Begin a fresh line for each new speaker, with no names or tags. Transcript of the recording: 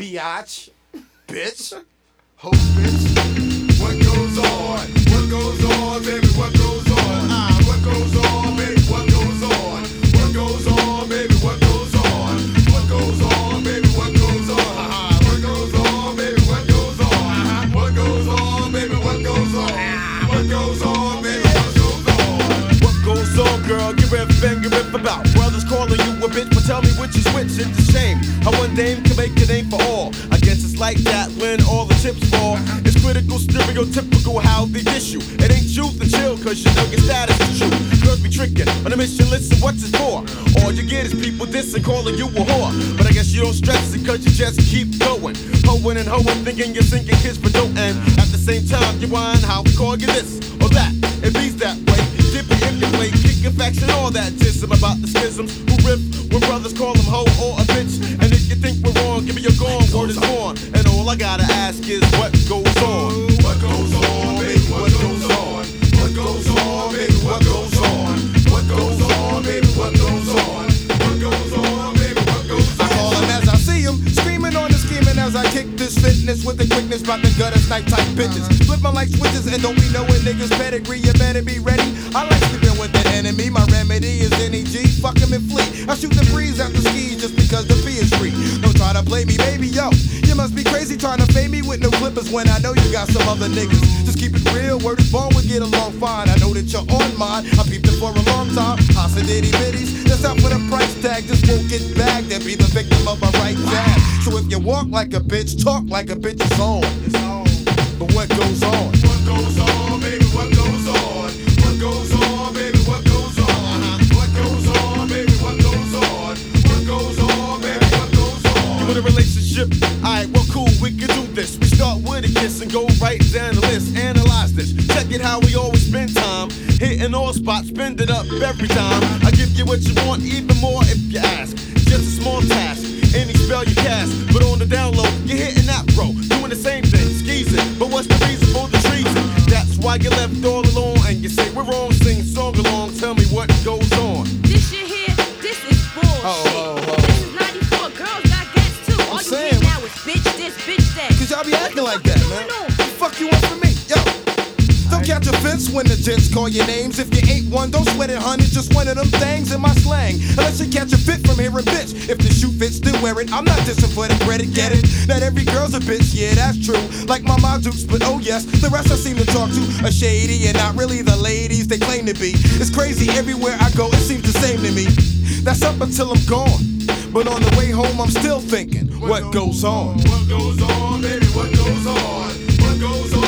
biatch, bitch, hoe bitch.
What goes on? What goes on, baby? What goes on? What goes on, baby? What goes on? What goes on, baby? What goes on? What goes on, baby? What goes on? What goes on, baby? What goes on? What goes on, baby? What goes on? What goes on, baby? What goes on?
What goes on, girl? Give everything you rip about. Brothers calling you a bitch, but tell me which is which. It's a shame how one dame can make a name for all. I guess it's like that when all the chips fall. It's critical, stereotypical how they dish you. It ain't truth to chill, cause you know your status is true. Girls be tricking on a mission, listen, what's it for? All you get is people dissing, calling you a whore. But I guess you don't stress it, cause you just keep going. Hoeing and hoeing, thinking you're sinking kids for dough. And at the same time, you whine how we call you this or that. It beats that way. Dip it in your plate, kicking facts and all that jism about the schisms. Who rip when brothers call them hoe or a bitch. And if you think we're wrong, give me your gone, word is on. And all I gotta ask is what goes on?
What goes on, baby? What goes on? What goes on, baby? What goes on? What goes on, baby? What goes on? What goes on, baby? What goes on?
I call him as I see him, screaming on the scheming as I kick this fitness with the quickness about the gutter snipe type bitches. Flip my like switches and don't be knowing niggas pedigree. You better be ready. I like sleeping with the enemy. My remedy is NEG. Fuck him and flee. I shoot the breeze out the skis just because the fee is free. Don't try to play me, baby, yo. You must be crazy trying to fade me with no clippers when I know you got some other niggas. Just keep it real, word is born, we get along fine. I know that you're on mine. I peeped it for a long time. Hossa ditty bitties, that's out with a price tag. Just won't get bagged and be the victim of a right jab. So if you walk like a bitch, talk like a bitch, it's on. But what goes on?
What goes on, baby? What goes on? What goes on, baby? What goes on? What goes on, baby? What goes on? What goes on, baby? What goes on?
You in a relationship? Alright, well cool, we can do this. We start with a kiss and go right down the list. Analyze this, check it how we always spend time. Hitting all spots, spend it up every time. I give you what you want, even more if you ask. Just a small task, any spell you cast. But on the down low, you're hitting that bro. Doing the same thing, skeezing. But what's the reason for the treason? That's why you left all alone and you say we're wrong. Sing song along, tell me what goes on.
This shit here, this is bullshit. This is 94, girls got gas too. All you hear now is bitch this, bitch that.
Cause y'all be acting like that, man. What the fuck you want from me? Yo. Don't catch offense when the gents call your names. If you ain't one, don't sweat it, honey. Just one of them things in my slang. Unless you catch a fit from hearing bitch. If the shoe fits, then wear it. I'm not dissing for the credit, get it? Not every girl's a bitch, yeah, that's true. Like my Dukes, but oh yes, the rest I seem to talk to are shady and not really the ladies they claim to be. It's crazy, everywhere I go, it seems the same to me. That's up until I'm gone. But on the way home, I'm still thinking, what goes on?
What goes on, baby? What goes on? What goes on?